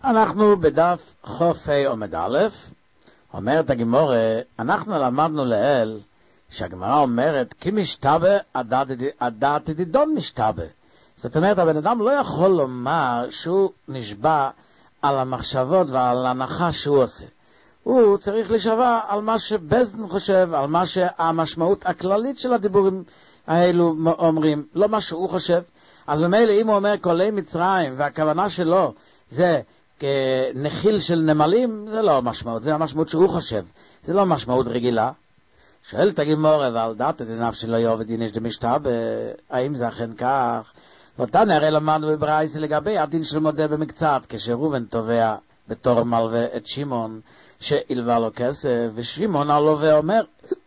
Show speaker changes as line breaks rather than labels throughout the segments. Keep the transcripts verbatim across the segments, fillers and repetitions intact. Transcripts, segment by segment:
אנחנו בדף חופי עומד א', אומרת הגמורה, אנחנו למדנו לאל שהגמרא אומרת כי משתבא הדעת דידון משתבא. זאת אומרת, הבן אדם לא יכול לומר שהוא נשבע על המחשבות ועל ההנחה שהוא עושה. הוא צריך לשבע על מה שבזן חושב, על מה שהמשמעות הכללית של הדיבורים האלו אומרים, לא מה שהוא חושב. אז במילא אם הוא אומר קולי מצרים והכוונה שלו זה כנחיל של נמלים, זה לא משמעות, זה המשמעות שהוא חושב, זה לא משמעות רגילה. שואל את הגמורה, ועל דעת דינף שלא יעבד דין יש דמשתבא, האם זה אכן כך? ואותה נראה למדנו בברייתא לגבי הדין של מודה במקצת, כשראובן תובע בתור מלווה את שמעון שהלווה לו כסף, ושמעון הלווה אומר,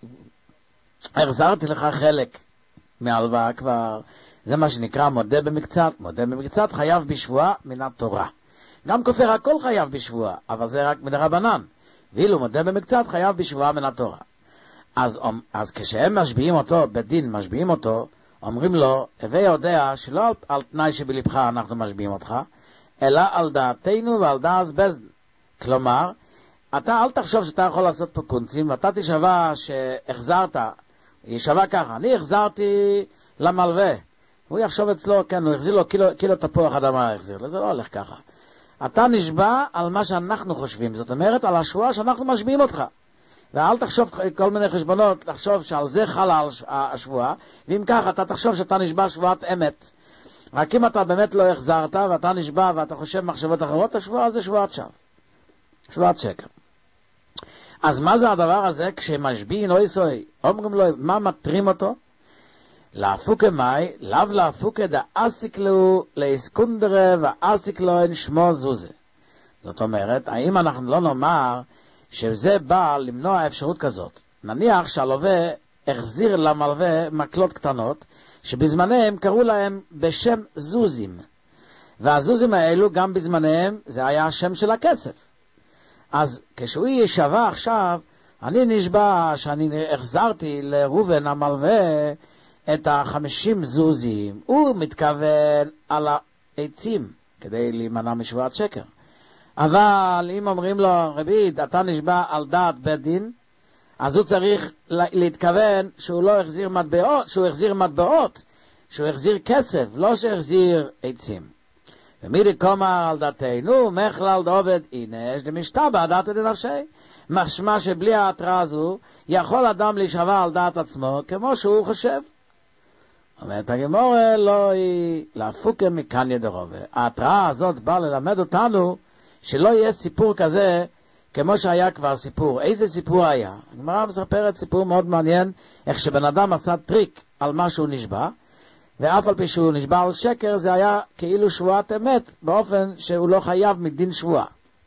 החזרתי לך חלק מהלוואה כבר. זה מה שנקרא מודה במקצת. מודה במקצת חייב בשבועה מן התורה. גם כופר הכל חייב בשבועה, אבל זה רק מדרבנן. ואילו מודה במקצת חייב בשבועה מן התורה. אז, אז כשהם משביעים אותו, בדין משביעים אותו, אומרים לו, הווה יודע שלא על, על תנאי שבלבך אנחנו משביעים אותך, אלא על דעתנו ועל דעת בזן. כלומר, אתה אל תחשוב שאתה יכול לעשות פה קונצים, ואתה תשבע שהחזרת, ישבע ככה, אני החזרתי למלווה. הוא יחשוב אצלו, כן, הוא החזיר לו קילו, קילו תפוח אדמה, החזיר לו, זה לא הולך ככה. אתה נשבע על מה שאנחנו חושבים, זאת אומרת, על השבועה שאנחנו משביעים אותך. ואל תחשוב כל מיני חשבונות, לחשוב שעל זה חלה השבועה, ואם כך אתה תחשוב שאתה נשבע שבועת אמת. רק אם אתה באמת לא החזרת, ואתה נשבע ואתה חושב מחשבות אחרות, השבועה זה שבועת שווא. שבועת שקר. אז מה זה הדבר הזה כשמשביעים או יסוי? אומרים לו, מה מטרים אותו? להפוקה מאי, לאו להפוקה דאסיק לו להסקונדרה ואסיק לו אין שמו זוזה. זאת אומרת, האם אנחנו לא נאמר שזה בא למנוע אפשרות כזאת? נניח שהלווה החזיר למלווה מקלות קטנות, שבזמניהם קראו להם בשם זוזים. והזוזים האלו גם בזמניהם זה היה השם של הכסף. אז כשהוא ישבע עכשיו, אני נשבע שאני החזרתי לראובן המלווה את החמישים זוזים, הוא מתכוון על העצים כדי להימנע משבועת שקר. אבל אם אומרים לו, רביד, אתה נשבע על דעת בית דין, אז הוא צריך להתכוון שהוא לא החזיר מטבעות, שהוא החזיר מטבעות, שהוא החזיר כסף, לא שהחזיר עצים. ומידי קומר על דעתנו, מכלל דעובד אינש דמשתבא דעת דנפשי. משמע שבלי ההתראה הזו, יכול אדם להישבע על דעת עצמו כמו שהוא חושב. אומרת הגמורה, לא היא להפוקה מכאן ידרובה. ההתראה הזאת באה ללמד אותנו שלא יהיה סיפור כזה כמו שהיה כבר סיפור. איזה סיפור היה? הגמרא מספרת סיפור מאוד מעניין, איך שבן אדם עשה טריק על מה שהוא נשבע, ואף על פי שהוא נשבע על שקר, זה היה כאילו שבועת אמת, באופן שהוא לא חייב מדין שבועה.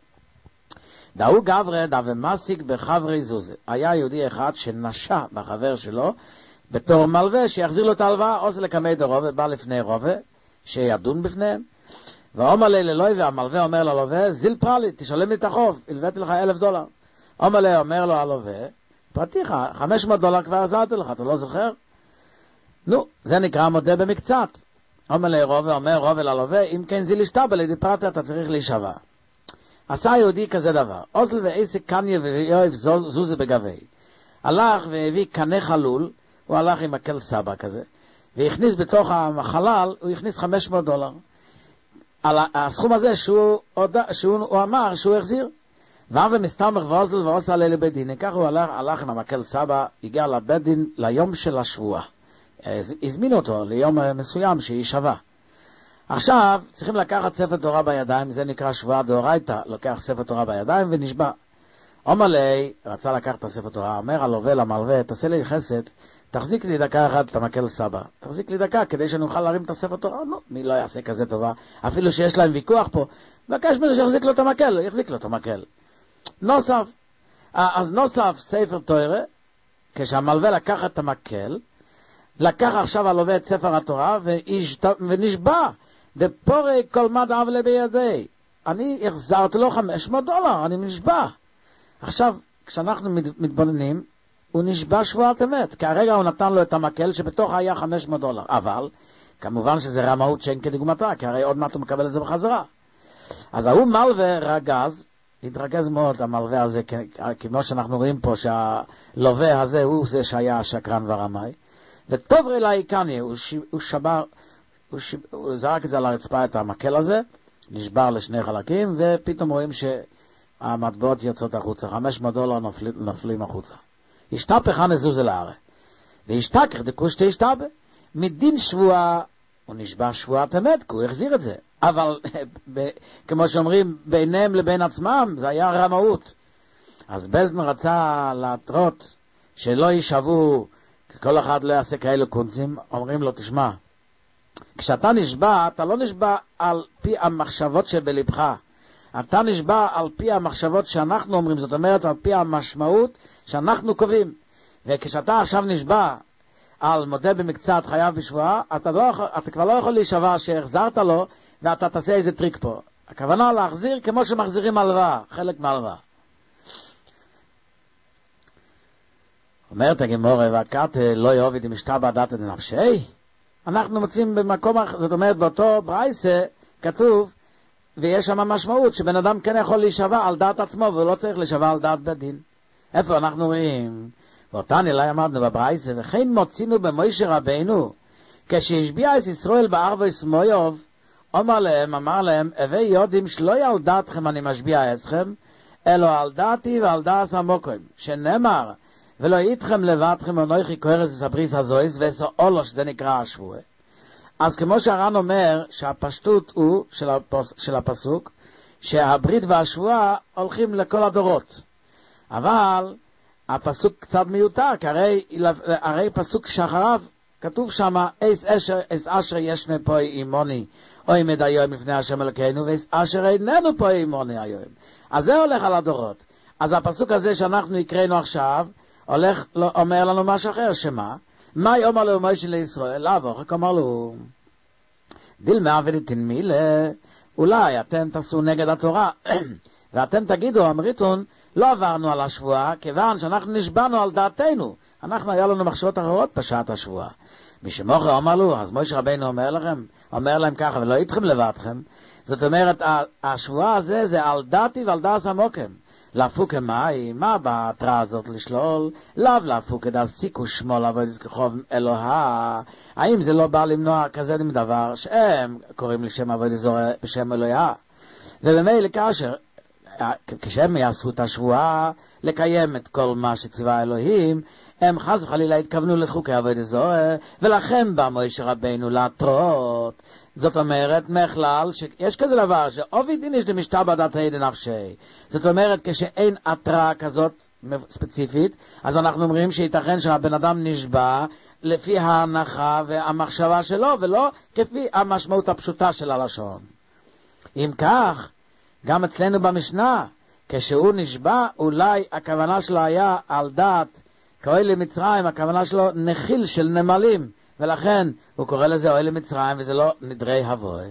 דאו גברי דא ומסיק בחברי זוזה. היה יהודי אחד שנשע בחבר שלו, בתור מלווה שיחזיר לו את ההלוואה, עושה לקמי דרובה, בא לפני רובה, שידון בפניהם, ואומר לי ללוי, והמלווה אומר ללווה, זיל פרלי, תשלם לי את החוב, הלוויתי לך אלף דולר. אומר לי, אומר לו הלווה, פרטיך, חמש מאות דולר כבר עזרתי לך, אתה לא זוכר? נו, זה נקרא מודה במקצת. אומר לי רובה, אומר רובה ללווה, אם כן זיל ישתבא לי, פרטי אתה צריך להישבע. עשה יהודי כזה דבר, אוזל ועסק קניה ויואב זוזה בגבי. הלך והביא קנה חלול, הוא הלך עם מקל סבא כזה, והכניס בתוך החלל, הוא הכניס חמש מאות דולר. על הסכום הזה שהוא, שהוא הוא אמר שהוא החזיר. ואם ומסתמך ואוזל ועושה עלי לבית דין, כך הוא הלך, הלך עם המקל סבא, הגיע לבית דין ליום של השבועה. הזמינו אותו ליום מסוים שישבע. עכשיו צריכים לקחת ספר תורה בידיים, זה נקרא שבועה דאורייתא, לוקח ספר תורה בידיים ונשבע. אומר לי, רצה לקחת את הספר תורה, אומר הלווה למלווה, תעשה לי חסד, תחזיק לי דקה אחת את המקל סבא. תחזיק לי דקה כדי שאני אוכל להרים את הספר תורה. לא, מי לא יעשה כזה טובה? אפילו שיש להם ויכוח פה. בקש ממנו שיחזיק לו את המקל, יחזיק לו את המקל. נוסף. אז נוסף ספר תורה, כשהמלווה לקח את המקל, לקח עכשיו הלווה את ספר התורה ונשבע. דפורי כל מד עוולה בידי. אני החזרתי לו חמש מאות דולר, אני נשבע. עכשיו, כשאנחנו מתבוננים, הוא נשבע שבועת אמת, כי הרגע הוא נתן לו את המקל שבתוך היה חמש מאות דולר. אבל, כמובן שזה רמאות שאין כדוגמתה, כי הרי עוד מעט הוא מקבל את זה בחזרה. אז ההוא מלווה רגז, התרגז מאוד המלווה הזה, כמו שאנחנו רואים פה שהלווה הזה הוא זה שהיה השקרן והרמאי, וטוב אליי קניה, הוא, ש... הוא שבר, הוא, ש... הוא זרק את זה על הרצפה, את המקל הזה, נשבר לשני חלקים, ופתאום רואים שהמטבעות יוצאות החוצה, חמש מאות דולר נופלים, נופלים החוצה. השתפך הנזוז אל הארץ, והשתכר דקוש תשתבה, מדין שבועה, הוא נשבע שבועת אמת, כי הוא החזיר את זה. אבל, ב, כמו שאומרים, ביניהם לבין עצמם, זה היה רמאות. אז בזן רצה להתרות, שלא יישבו, כל אחד לא יעשה כאלו קונצים, אומרים לו, תשמע, כשאתה נשבע, אתה לא נשבע על פי המחשבות שבלבך, אתה נשבע על פי המחשבות שאנחנו אומרים, זאת אומרת, על פי המשמעות שאנחנו קובעים. וכשאתה עכשיו נשבע על מודה במקצת חייב בשבועה, אתה, לא, אתה כבר לא יכול להישבע שהחזרת לו, ואתה תעשה איזה טריק פה. הכוונה להחזיר כמו שמחזירים הלוואה, חלק מהלוואה. אומרת הגמורה, והקת לא יעובד עם משתבע דתא דנפשי. אנחנו מוצאים במקום, זאת אומרת באותו ברייסה, כתוב, ויש שם משמעות שבן אדם כן יכול להישבע על דעת עצמו, והוא לא צריך להישבע על דעת בית דין. איפה אנחנו רואים? ואותן אלי אמרנו בברייסה, וכן מוצינו במוישה רבינו, כשהשביע את ישראל בערבו סמויוב, אומר להם, אמר להם, הווי יודעים שלא על דעתכם אני משביע אתכם, אלא על דעתי ועל דעת המוקרים, שנאמר, ולא איתכם לבדכם אנוכי כהרס הבריס הזויס, ועשר אולו, שזה נקרא השבוע. אז כמו שהר"ן אומר, שהפשטות הוא, של, הפוס, של הפסוק, שהברית והשבועה הולכים לכל הדורות. אבל, הפסוק קצת מיותר, כי הרי, הרי פסוק שאחריו, כתוב שם, אס אשר, אס אשר ישנה פה אימוני, אוי מד היום לפני השם אלוקינו, ואס אשר איננו פה אימוני היום. אז זה הולך על הדורות. אז הפסוק הזה שאנחנו הקראנו עכשיו, הולך, אומר לנו משהו אחר, שמה? מה יאמר לו מוישה לישראל? לאו, רק אמר לו, דילמה ודתנמילה, אולי אתם תעשו נגד התורה, ואתם תגידו, אמריתון, לא עברנו על השבועה, כיוון שאנחנו נשבענו על דעתנו. אנחנו, היה לנו מחשבות אחרות בשעת השבועה. מי שמוכר אמר לו, אז מוישה רבינו אומר לכם, אומר להם ככה, ולא איתכם לבדכם. זאת אומרת, השבועה הזה זה על דעתי ועל דעת המוקם. להפוק אמאי, מה בהתראה הזאת לשלול? לאו להפוק את הסיקו שמו לעבוד כחוב אלוהה. האם זה לא בא למנוע כזה דבר שהם קוראים לשם עבוד זורע בשם אלוהה? ובמילא כאשר, כשהם יעשו את השבועה, לקיים את כל מה שציווה אלוהים, הם חס וחלילה התכוונו לחוקי עבוד זורע, ולכן בא מוישה רבינו להתרות. זאת אומרת, מכלל, שיש כזה דבר, שאובי דין יש דמשתבע דתא דנפשי. זאת אומרת, כשאין התראה כזאת ספציפית, אז אנחנו אומרים שייתכן שהבן אדם נשבע לפי ההנחה והמחשבה שלו, ולא כפי המשמעות הפשוטה של הלשון. אם כך, גם אצלנו במשנה, כשהוא נשבע, אולי הכוונה שלו היה על דעת, כאוהל למצרים, הכוונה שלו נחיל של נמלים, ולכן הוא קורא לזה אוהל למצרים, וזה לא נדרי הבוי.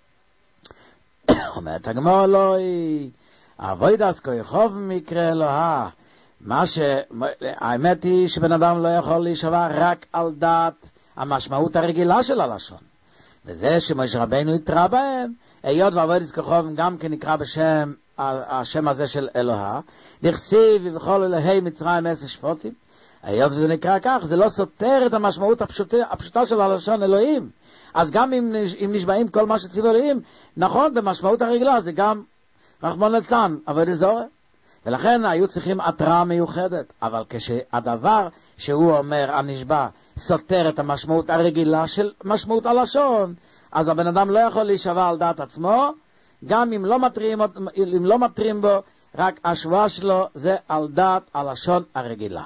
אומרת הגמור אלוהי, אבוי דס כה יחוב מקרה אלוהה. מה ש... האמת היא שבן אדם לא יכול להישבע רק על דעת המשמעות הרגילה של הלשון. וזה שמוישה רבינו יתרא בהם, היות ואבוי דס כה יחוב גם כן נקרא בשם, השם הזה של אלוהה, דכסיב ובכל אלוהי מצרים עשר שפוטים, היות וזה נקרא כך, זה לא סותר את המשמעות הפשוטה, הפשוטה של הלשון אלוהים. אז גם אם, אם נשבעים כל מה שציוו אלוהים, נכון, במשמעות הרגילה זה גם רחמנא ליצלן, עבודה זרה. ולכן היו צריכים התראה מיוחדת. אבל כשהדבר שהוא אומר, הנשבע, סותר את המשמעות הרגילה של משמעות הלשון, אז הבן אדם לא יכול להישבע על דעת עצמו, גם אם לא מטרים, אם לא מטרים בו, רק השבועה שלו זה על דעת הלשון הרגילה.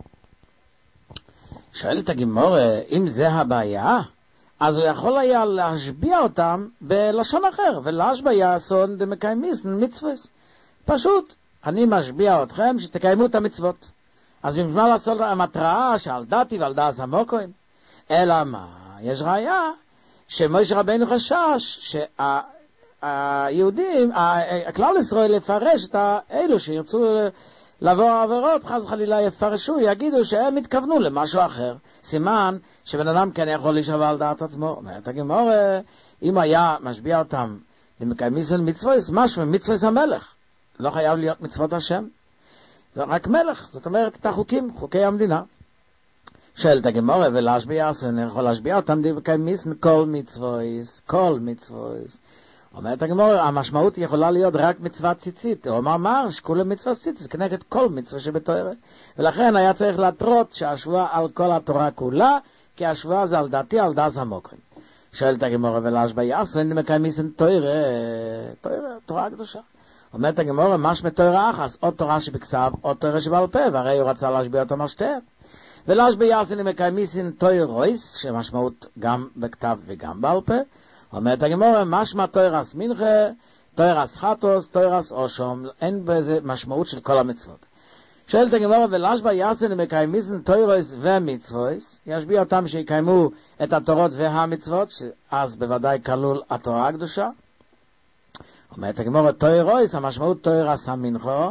שואלת הגמורה, אם זה הבעיה, אז הוא יכול היה להשביע אותם בלשון אחר, ולהשביע יעשון דמקיימיס מצווס. פשוט, אני משביע אתכם שתקיימו את המצוות. אז במזמן לעשות להם התראה שעל דעתי ועל דעת המוקרים. אלא מה? יש ראיה שמוישה רבינו חשש שהיהודים, הכלל ישראל יפרש את האלו שירצו לעבור העבירות, חס וחלילה יפרשו, יגידו שהם התכוונו למשהו אחר. סימן שבן אדם כן יכול להישבע על דעת עצמו. אומרת הגמורה, אם היה משביע אותם דמקיימיסן מצוות, משהו מצוות המלך. לא חייב להיות מצוות השם. זה רק מלך, זאת אומרת את החוקים, חוקי המדינה. שואלת הגמרא, ולהשביע אסור, אני יכול להשביע אותם דמקיימיסן כל מצוות, כל מצוות. אומרת הגמרא, המשמעות יכולה להיות רק מצוות ציצית. הוא אמר, מה? שכולה מצוות ציצית, כנגד כל מצווה שבתורה. ולכן היה צריך להתרות שהשבועה על כל התורה כולה, כי השבועה זה על דעתי, על דעת המוקרים. שואלת הגמרא, ולהשביע אסור, אין דמקיימיסן תורה, תורה, תורה הקדושה. אומרת הגמרא, משמע תורה אחת, או תורה שבכתב, או תורה שבעל פה, והרי הוא רצה להשביע אותם על שתיהם. ולהשביע אסור דמקיימיסן תוירויס, שמשמעות גם בכתב וגם בעל פה. אומרת הגמרא, משמע תוירס מנחה, תוירס חטוס, תוירס אושום, אין בזה משמעות של כל המצוות. שואלת הגמרא, ולהשביע אסור דמקיימיסן תוירויס ומצוות, ישביע אותם שיקיימו את התורות והמצוות, אז בוודאי כלול התורה הקדושה. אומרת הגמרא, תוירויס, המשמעות תוירס המנחה,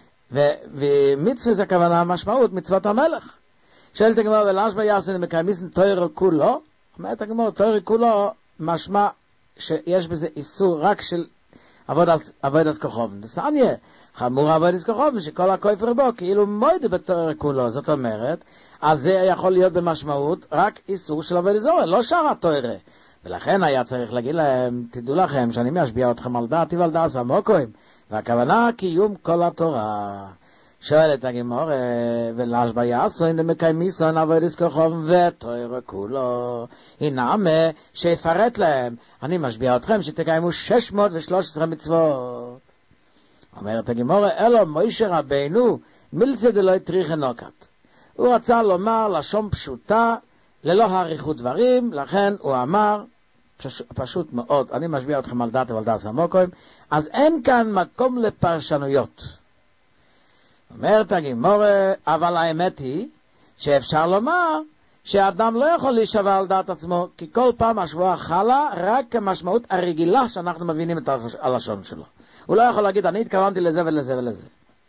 ומצוות זה הכוונה המשמעות מצוות המלך. שואלת הגמרא, ולהשביע אסור דמקיימיסן תוירו כולו, אומרת הגמרא, תוירו כולו, משמע שיש בזה איסור רק של עבודת כוכבים. דסניה, חמור עבודת כוכבים, שכל הכופר בו כאילו מויד בתורה כולו. זאת אומרת, אז זה יכול להיות במשמעות רק איסור של עבודת זורע, לא שאר התורה. ולכן היה צריך להגיד להם, תדעו לכם שאני משביע אתכם על דעתי ועל דעת המוקרים, והכוונה קיום כל התורה. שואלת הגמרא, ולהשביע אסור אין דמקיימיסן עבודת כוכבים ותורה כולו. הינם שיפרט להם, אני משביע אתכם שתקיימו שש מאות ושלוש עשרה מצוות. אומרת הגמרא, אלו מוישה רבינו מילצא דלא טריחא נוקט. הוא רצה לומר לשון פשוטה, ללא האריכות דברים, לכן הוא אמר, פש, פשוט מאוד, אני משביע אתכם על דעת ועל דעת המוקרים, אז אין כאן מקום לפרשנויות. אומרת הגמרא, אבל האמת היא שאפשר לומר שאדם לא יכול להישבע על דעת עצמו, כי כל פעם השבועה חלה רק כמשמעות הרגילה שאנחנו מבינים את הלשון שלו. הוא לא יכול להגיד, אני התכוונתי לזה ולזה ולזה.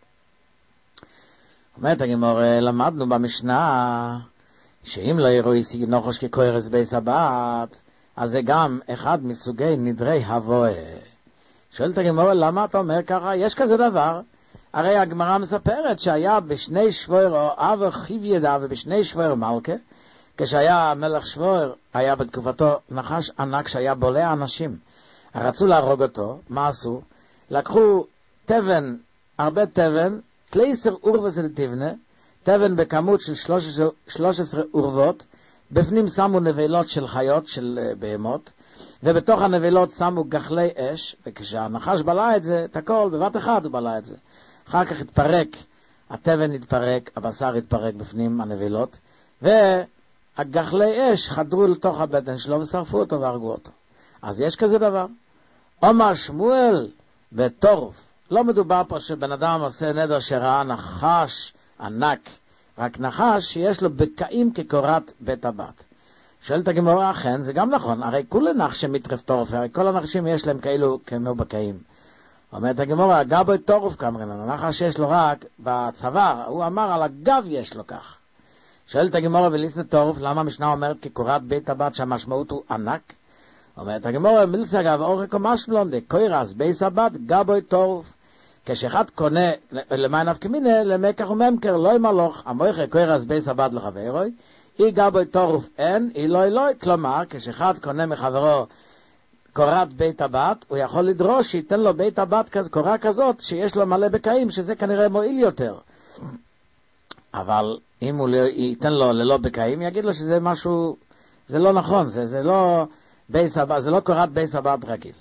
אומרת הגמרא, למדנו במשנה שאם לא יראו איסי נחוש כקוירס בייס הבת, אז זה גם אחד מסוגי נדרי הבואה. שואלת הגמרא, למה אתה אומר ככה? יש כזה דבר. הרי הגמרא מספרת שהיה בשני שבויר או אב חיב ידע ובשני שבויר מלכה, כשהיה מלך שבויר, היה בתקופתו נחש ענק שהיה בולע אנשים. רצו להרוג אותו, מה עשו? לקחו תבן, הרבה תבן, תלייסר אורבס לתבנה, תבן בכמות של שלוש עשרה אורבות, בפנים שמו נבלות של חיות, של בהמות, ובתוך הנבלות שמו גחלי אש, וכשהנחש בלע את זה, את הכל, בבת אחד הוא בלע את זה. אחר כך התפרק, התבן התפרק, הבשר התפרק בפנים הנבלות, והגחלי אש חדרו לתוך הבטן שלו ושרפו אותו והרגו אותו. אז יש כזה דבר. אומר שמואל וטורף, לא מדובר פה שבן אדם עושה נדר שראה נחש ענק, רק נחש שיש לו בקעים כקורת בית הבת. שואלת הגמרא, אכן, זה גם נכון, הרי כולי נחש מטרף טורף, הרי כל הנחשים יש להם כאלו כמו בקעים. אומרת הגמרא, גבו טורף כמרן, הנחש יש לו רק בצוואר, הוא אמר על הגב יש לו כך. שואלת הגמרא, וליסנה טורף, למה המשנה אומרת כקורת בית הבת שהמשמעות הוא ענק? אומרת הגמרא, מילסה גב אורך ומשמלון, דקוירס בייס הבת, גבו טורף. כשאחד קונה למען אבקמינה, למקח וממכר, לא ימלוך, המויכה קוירס בייס הבת לחברוי, אי גבו טורף אין, אי לא אלוי, כלומר, כשאחד קונה מחברו קורת בית הבת, הוא יכול לדרוש שייתן לו בית הבת כז, קורה כזאת שיש לו מלא בקעים, שזה כנראה מועיל יותר. אבל אם הוא ייתן לו ללא בקעים, יגיד לו שזה משהו, זה לא נכון, זה, זה לא בית הבת, זה לא קורת בית הבת רגיל.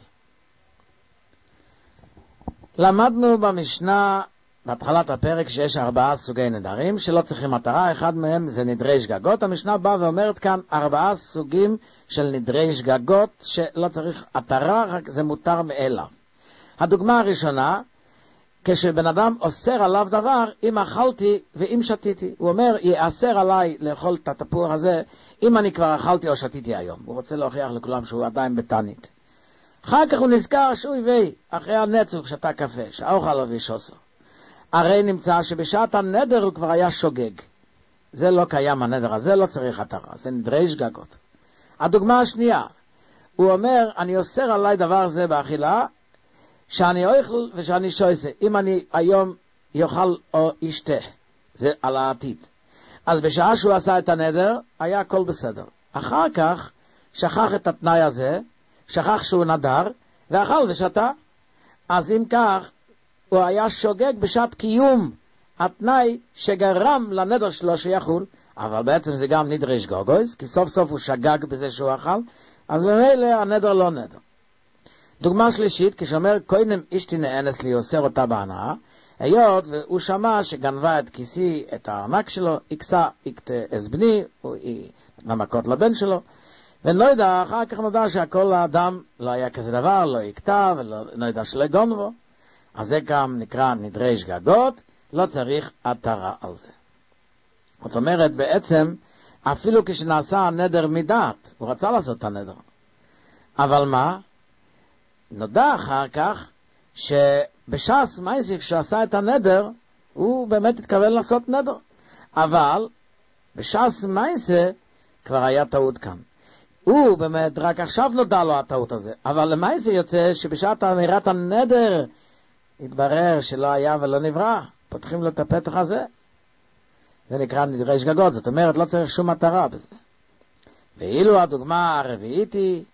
למדנו במשנה, בהתחלת הפרק, שיש ארבעה סוגי נדרים שלא צריכים מטרה, אחד מהם זה נדרי שגגות. המשנה באה ואומרת כאן ארבעה סוגים של נדרי שגגות שלא צריך מטרה, רק זה מותר מאליו. הדוגמה הראשונה, כשבן אדם אוסר עליו דבר, אם אכלתי ואם שתיתי. הוא אומר, יאסר עליי לאכול את התפוח הזה, אם אני כבר אכלתי או שתיתי היום. הוא רוצה להוכיח לכולם שהוא עדיין בתנית. אחר כך הוא נזכר שהוא הביא, אחרי הנצוק שתה קפה, שהאוכל לא וישוסו. הרי נמצא שבשעת הנדר הוא כבר היה שוגג. זה לא קיים הנדר הזה, לא צריך התרה, זה נדרי שגגות. הדוגמה השנייה, הוא אומר, אני אוסר עליי דבר זה באכילה, שאני אוכל ושאני שויסה. אם אני היום יאכל או ישתה, זה על העתיד. אז בשעה שהוא עשה את הנדר, היה הכל בסדר. אחר כך, שכח את התנאי הזה, שכח שהוא נדר, ואכל ושתה. אז אם כך, הוא היה שוגג בשעת קיום התנאי שגרם לנדר שלו שיחול, אבל בעצם זה גם נדרש גוגויס, כי סוף סוף הוא שגג בזה שהוא אכל, אז במילא הנדר לא נדר. דוגמה שלישית, כשאומר קוינם אשתי נאנס לי, אוסר אותה בהנאה, היות והוא שמע שגנבה את כיסי, את הארנק שלו, יקסה, יקטה אס בני, הוא נתנה מכות לבן שלו, ולא יודע, אחר כך נודע שהכל האדם לא היה כזה דבר, לא יקטה, ולא יודע שלא גונבו, אז זה גם נקרא נדרי שגגות, לא צריך התרה על זה. זאת אומרת, בעצם, אפילו כשנעשה הנדר מדעת, הוא רצה לעשות את הנדר. אבל מה? נודע אחר כך, שבש"ס מייסיק שעשה את הנדר, הוא באמת התכוון לעשות נדר. אבל, בש"ס מייסה, כבר היה טעות כאן. הוא באמת, רק עכשיו נודע לו הטעות הזה. אבל למייסה יוצא שבשעת אמירת הנדר, התברר שלא היה ולא נברא. פותחים לו את הפתח הזה. זה נקרא נדרי שגגות. זאת אומרת, לא צריך שום מטרה בזה. ואילו הדוגמה הרביעית היא,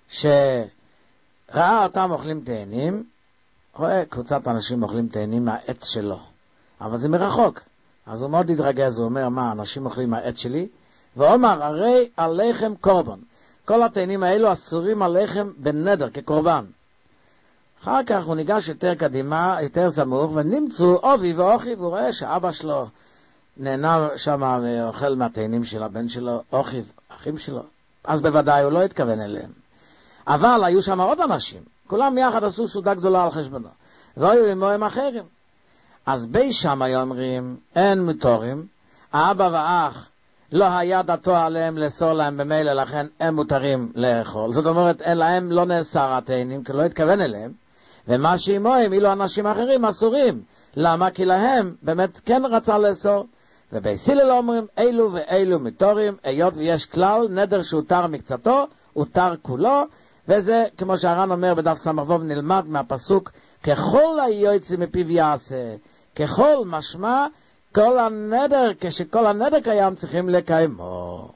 שראה אותם אוכלים תאנים, רואה קבוצת אנשים אוכלים תאנים מהעץ שלו. אבל זה מרחוק. אז הוא מאוד התרגז, הוא אומר, מה, אנשים אוכלים מהעץ שלי? ואומר, הרי עליכם קורבן. כל התאנים האלו אסורים עליכם בנדר, כקורבן. אחר כך הוא ניגש יותר קדימה, יותר סמוך, ונמצאו אובי ואוכי, והוא רואה שאבא שלו נהנה שם ואוכל מהתאנים של הבן שלו, אוכי, אחים שלו. אז בוודאי הוא לא התכוון אליהם. אבל היו שם עוד אנשים, כולם יחד עשו סעודה גדולה על חשבונו, והיו עמהם אחרים. אז בי שם היו אומרים, אין מותרים, האבא והאח לא היה דתו עליהם לאסור להם במילא, לכן הם מותרים לאכול. זאת אומרת, אין להם לא נאסר התאנים, כי לא התכוון אליהם. ומה שעמוהם, אילו אנשים אחרים אסורים. למה? כי להם באמת כן רצה לאסור. ובסילל אומרים, אילו ואילו מתורים, היות ויש כלל, נדר שהותר מקצתו, הותר כולו, וזה, כמו שהר"ן אומר בדף סמ"ו, נלמד מהפסוק, ככל היוצא מפיו יעשה, ככל משמע, כל הנדר, כשכל הנדר קיים, צריכים לקיימו.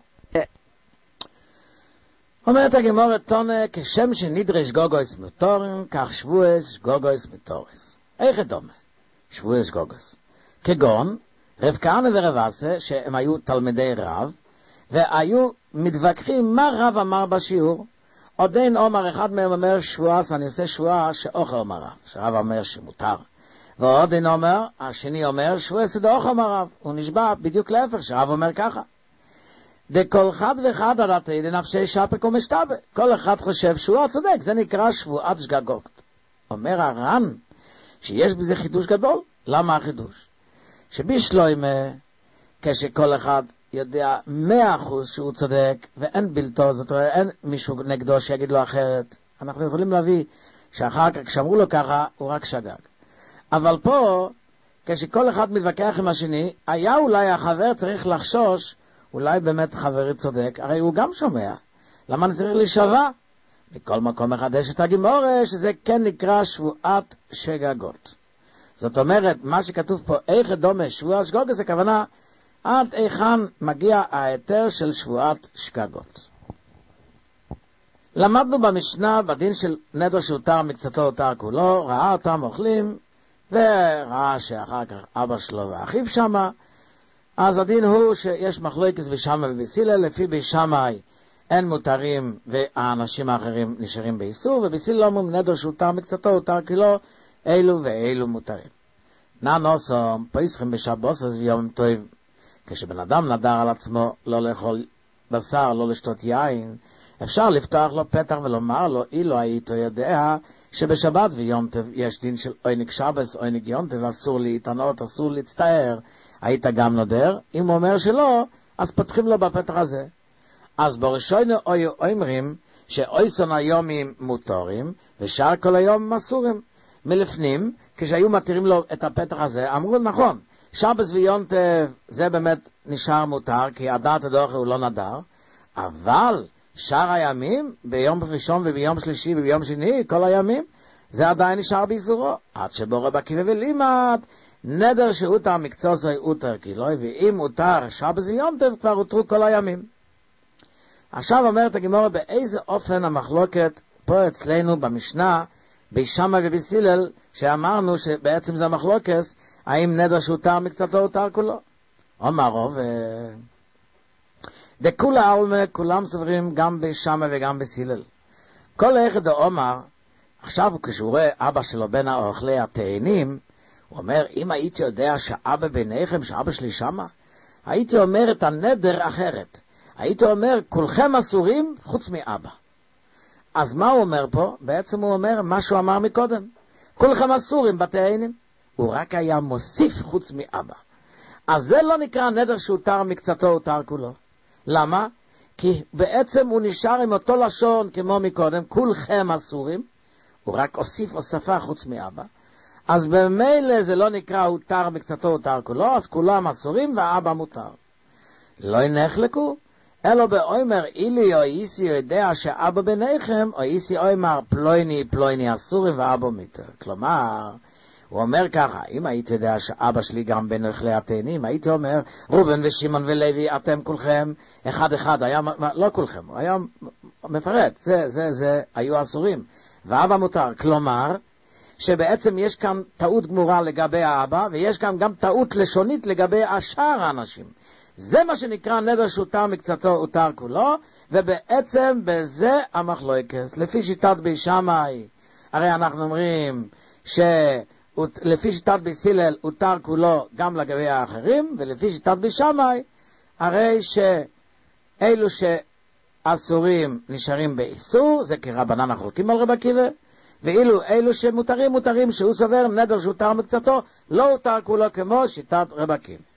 אומרת הגמרא תונה, כשם שנדרש גוגויס מותורים, כך שבועס גוגויס מותורס. איך דומה? שבועס גוגויס. כגון, רב כהנא ורב אסא, שהם היו תלמידי רב, והיו מתווכחים מה רב אמר בשיעור. עוד אין אומר, אחד מהם אומר שבועס, אני עושה שבועה שאוכל אמר רב, שרב אומר שמותר. ועוד אין אומר, השני אומר שבועס דאוכל אמר רב, הוא נשבע בדיוק להפך, שרב אומר ככה. דכל אחד ואחד עדתי לנפשי שפק ומשתבא. כל אחד חושב שהוא הצודק, זה נקרא שבועת שגגות. אומר הר"ן שיש בזה חידוש גדול. למה החידוש? שבשלוימה, כשכל אחד יודע מאה אחוז שהוא צודק ואין בלתו, זאת אומרת אין מישהו נגדו שיגיד לו אחרת, אנחנו יכולים להביא שאחר כך כשאמרו לו ככה הוא רק שגג. אבל פה כשכל אחד מתווכח עם השני, היה אולי החבר צריך לחשוש, אולי באמת חברי צודק, הרי הוא גם שומע. למה אני צריך להישבע? מכל מקום מחדש את הגמרא, שזה כן נקרא שבועת שגגות. זאת אומרת, מה שכתוב פה, איך דומה שבועת שגגות, זה כוונה, עד איכן מגיע ההיתר של שבועת שגגות. למדנו במשנה, בדין של נדר שהותר מקצתו הותר כולו, ראה אותם אוכלים, וראה שאחר כך אבא שלו ואחיו שמה, אז הדין הוא שיש מחלוקת בשמה ובסילל, לפי בשמאי אין מותרים והאנשים האחרים נשארים באיסור, ובסילל אומרים נדר שהותר מקצתו הותר כולו, אילו ואילו מותרים. נענוסום, פסחים בשבוס אז יום טוב, כשבן אדם נדר על עצמו לא לאכול בשר, לא לשתות יין, אפשר לפתוח לו פתח ולומר לו, אילו היית יודע שבשבת ויום טוב יש דין של עונג שבס, עונג יום טוב, אסור להתענות, אסור להצטער, היית גם נודר. אם הוא אומר שלא, אז פותחים לו בפתח הזה. אז בראשונו היו אומרים שאויסון היומים מותרים ושאר כל היום אסורים. מלפנים, כשהיו מתירים לו את הפתח הזה, אמרו נכון, שבס ויום טוב זה באמת נשאר מותר, כי הדעת הדוח הוא לא נדר, אבל שאר הימים, ביום ראשון וביום שלישי וביום שני, כל הימים, זה עדיין נשאר באיסורו. עד שבו רב עקיבא ולימד, נדר שהותר מקצוע זה הותר כילוי, ואם הותר שבת ויום טוב, כבר הותרו כל הימים. עכשיו אומרת הגמרא באיזה אופן המחלוקת פה אצלנו במשנה, בישמע ובסילל, שאמרנו שבעצם זה המחלוקת, האם נדר שהותר מקצתו הותר כולו. אומר רוב, דכולה עלמא, כולם סוברים גם בישמע וגם בסילל. כל אחד אומר, עכשיו כשהוא רואה אבא שלו בין האוכלי התאנים, הוא אומר, אם הייתי יודע שאבא ביניכם, שאבא שלי שמה, הייתי אומר את הנדר אחרת. הייתי אומר, כולכם אסורים חוץ מאבא. אז מה הוא אומר פה? בעצם הוא אומר מה שהוא אמר מקודם. כולכם אסורים בתאנים. הוא רק היה מוסיף חוץ מאבא. אז זה לא נקרא נדר שהותר מקצתו, הותר כולו. למה? כי בעצם הוא נשאר עם אותו לשון כמו מקודם, כולכם אסורים, הוא רק הוסיף הוספה חוץ מאבא. אז במילא זה לא נקרא הותר מקצתו, הותר כולו, אז כולם אסורים והאבא מותר. לא ינחלקו, אלו באוימר אילי או איסי יודע שאבא ביניכם, או איסי אוימר פלויני פלויני אסורים ואבא מותר. כלומר, הוא אומר ככה, אם הייתי יודע שאבא שלי גם בין אוכלי התאנים, הייתי אומר, ראובן ושמעון ולוי, אתם כולכם, אחד אחד, היה, לא כולכם, הוא היה מפרט, זה, זה, זה, היו אסורים, ואבא מותר. כלומר, שבעצם יש כאן טעות גמורה לגבי האבא, ויש כאן גם טעות לשונית לגבי השאר האנשים. זה מה שנקרא נדר שהותר מקצתו, הותר כולו, ובעצם בזה המחלוקת. לפי שיטת בישמעי, הרי אנחנו אומרים ש... לפי שיטת בסילל הותר כולו גם לגבי האחרים, ולפי שיטת בישמעי הרי שאלו שאסורים נשארים באיסור, זה כרבנן החולקים על רב עקיבא, ואילו אלו שמותרים מותרים, שהוא סובר נדר שהותר מקצתו לא הותר כולו כמו שיטת רב עקיבא.